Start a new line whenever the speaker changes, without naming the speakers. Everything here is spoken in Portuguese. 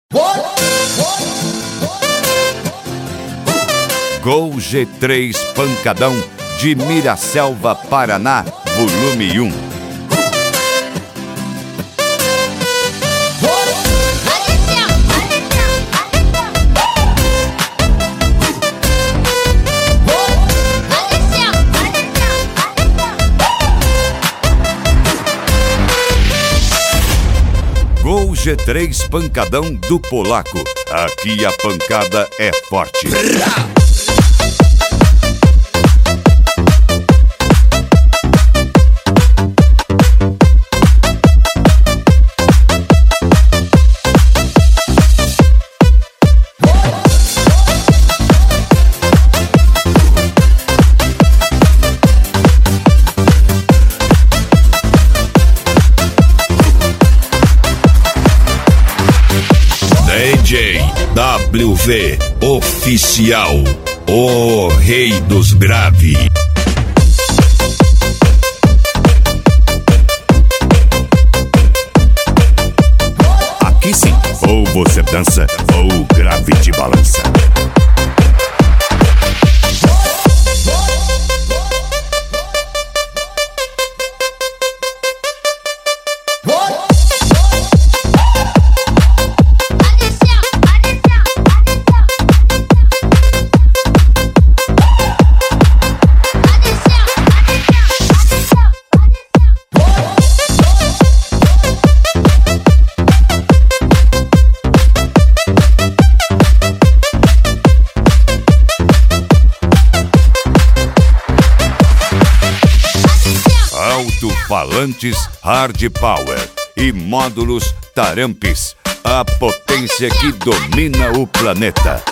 Gol G3 Pancadão de Miraselva, Paraná, volume 1. Gol G3 Pancadão do Polaco. Aqui a pancada é forte.
DJ WV Oficial, o rei dos grave.
Aqui sim, ou você dança ou o grave te balança. Alto-falantes Hard Power e módulos Tarampes, a potência que domina o planeta.